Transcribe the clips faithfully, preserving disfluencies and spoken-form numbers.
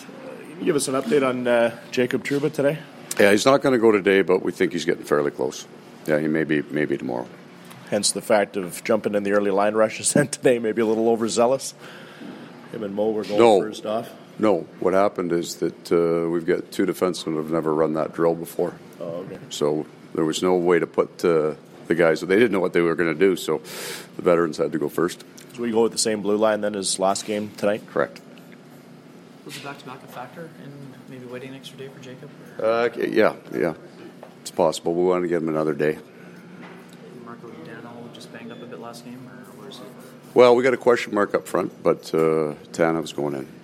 Can you give us an update on uh, Jacob Trouba today? Yeah, he's not going to go today, but we think he's getting fairly close. Yeah, he may be maybe tomorrow. Hence the fact of jumping in the early line rushes and today, maybe a little overzealous. Him and Mo were going no, first off. No, what happened is that uh, we've got two defensemen who have never run that drill before. Oh, okay. So there was no way to put uh, the guys. They didn't know what they were going to do, so the veterans had to go first. So we go with the same blue line then as last game tonight? Correct. Was the back-to-back a factor in maybe waiting an extra day for Jacob? Uh, yeah, yeah. It's possible. We want to get him another day. Marco Dano just banged up a bit last game, or where's he? Well, we got a question mark up front, but uh, Tanev's going in.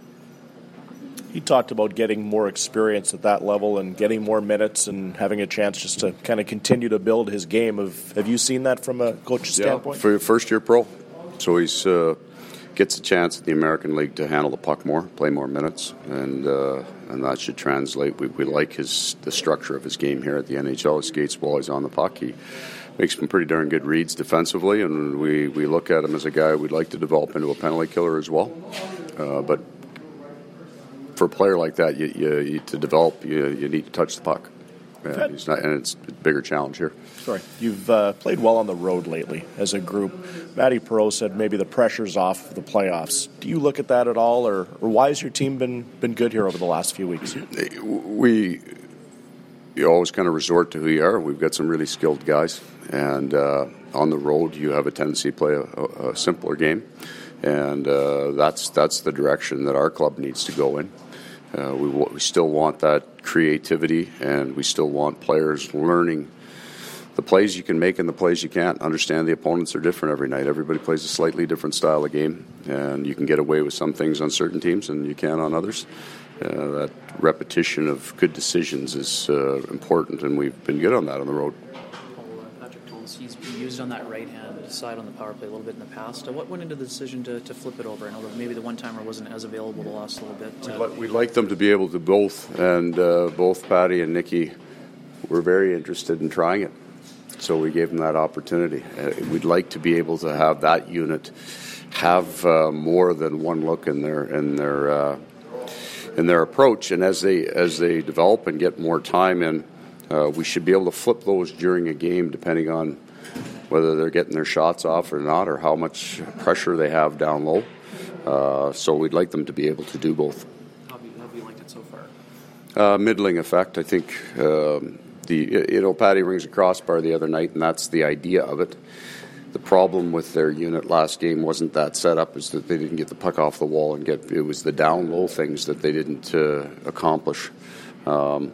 He talked about getting more experience at that level and getting more minutes and having a chance just to kind of continue to build his game. Have, have you seen that from a coach's yeah, standpoint? For first-year pro. So he's uh, gets a chance at the American League to handle the puck more, play more minutes, and uh, and that should translate. We, we like his the structure of his game here at the N H L. He skates while he's on the puck. He makes some pretty darn good reads defensively, and we, we look at him as a guy we'd like to develop into a penalty killer as well. Uh, but for a player like that, you, you, you to develop, you, you need to touch the puck. Uh, he's not, and it's a bigger challenge here. Sorry, you've uh, played well on the road lately as a group. Matty Perreault said maybe the pressure's off for the playoffs. Do you look at that at all, or, or why has your team been been good here over the last few weeks? We you always kind of resort to who you are. We've got some really skilled guys, and uh, on the road you have a tendency to play a, a simpler game, and uh, that's that's the direction that our club needs to go in. Uh, we, we still want that creativity, and we still want players learning the plays you can make and the plays you can't. Understand the opponents are different every night. Everybody plays a slightly different style of game, and you can get away with some things on certain teams and you can on others. Uh, that repetition of good decisions is uh, important, and we've been good on that on the road. Well, uh, Patrick told us he's been used on that right-hand side on the power play a little bit in the past. Uh, what went into the decision to, to flip it over? I know that maybe the one-timer wasn't as available the last little bit. Uh, we'd, li- we'd like them to be able to both, and uh, both Patty and Nicky were very interested in trying it. So we gave them that opportunity. Uh, we'd like to be able to have that unit have uh, more than one look in their in their uh, in their approach. And as they as they develop and get more time in, uh, we should be able to flip those during a game, depending on whether they're getting their shots off or not, or how much pressure they have down low. Uh, so we'd like them to be able to do both. How have you, how have you liked it so far? Uh, middling effect, I think. Um, The you know Patty rings a crossbar the other night, and that's the idea of it. The problem with their unit last game wasn't that setup; is that they didn't get the puck off the wall and get. It was the down low things that they didn't uh, accomplish. Um,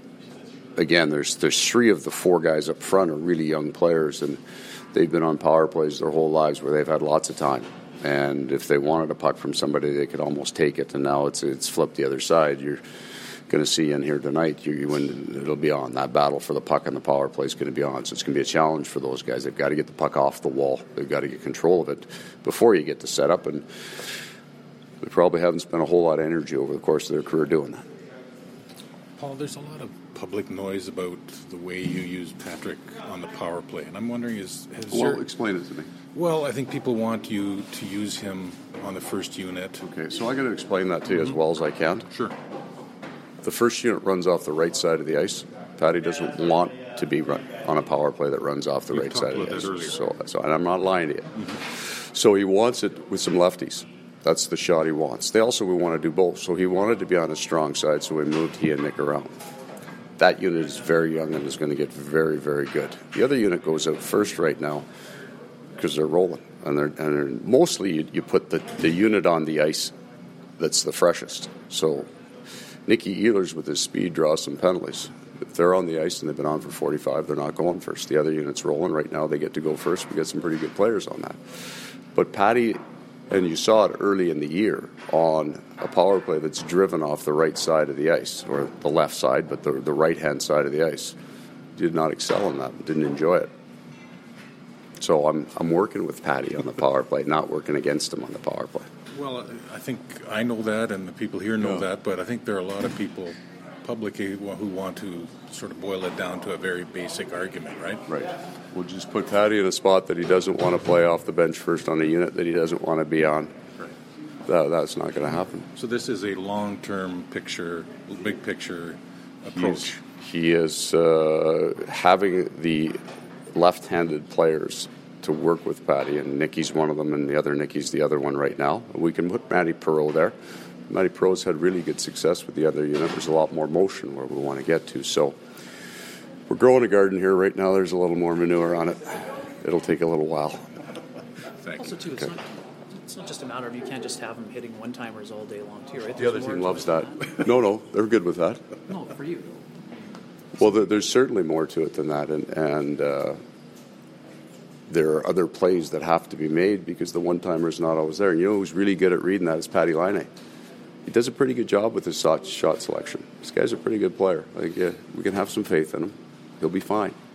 again, there's there's three of the four guys up front are really young players, and they've been on power plays their whole lives where they've had lots of time. And if they wanted a puck from somebody, they could almost take it. And now it's it's flipped the other side. You're going to see in here tonight, you, you when it'll be on. That battle for the puck and the power play is going to be on. So it's going to be a challenge for those guys. They've got to get the puck off the wall. They've got to get control of it before you get to set up. And they probably haven't spent a whole lot of energy over the course of their career doing that. Paul, there's a lot of public noise about the way you use Patrick on the power play. And I'm wondering, is has Well, your, explain it to me. Well, I think people want you to use him on the first unit. Okay, so I'm going to explain that to you mm-hmm. as well as I can. Sure. The first unit runs off the right side of the ice. Patty doesn't want to be run on a power play that runs off the We've right side of the ice. So, so, and I'm not lying to you. Mm-hmm. So he wants it with some lefties. That's the shot he wants. They also we want to do both. So he wanted to be on his strong side, so we moved he and Nick around. That unit is very young and is going to get very, very good. The other unit goes out first right now because they're rolling. And they're, and they're mostly you, you put the, the unit on the ice that's the freshest. So Nicky Ehlers with his speed draws some penalties. If they're on the ice and they've been on for forty-five, they're not going first. The other unit's rolling right now. They get to go first. We got some pretty good players on that. But Patty, and you saw it early in the year, on a power play that's driven off the right side of the ice, or the left side, but the, the right-hand side of the ice, did not excel in that, didn't enjoy it. So I'm I'm working with Patty on the power play, not working against him on the power play. Well, I think I know that, and the people here know Yeah. that, but I think there are a lot of people publicly who want to sort of boil it down to a very basic argument, right? Right. We'll just put Patty in a spot that he doesn't want to play off the bench first on a unit that he doesn't want to be on. Right. that, that's not going to happen. So this is a long-term picture, big picture approach. He's, he is uh, having the left-handed players to work with Patty, and Nicky's one of them, and the other Nicky's the other one right now. We can put Matty Perreault there. Matty Perreault's had really good success with the other unit. There's a lot more motion where we want to get to. So we're growing a garden here right now. There's a little more manure on it. It'll take a little while. Thank Also, you. too, it's, Okay. not, it's not just a matter of you can't just have them hitting one-timers all day long, too, right? The other There's more team to loves it that. than No, no, they're good with that. No, for you. Well, there, there's certainly more to it than that, and, and uh, there are other plays that have to be made because the one-timer is not always there. And you know who's really good at reading that is Patty Laine. He does a pretty good job with his shot, shot selection. This guy's a pretty good player. I think yeah, we can have some faith in him. He'll be fine.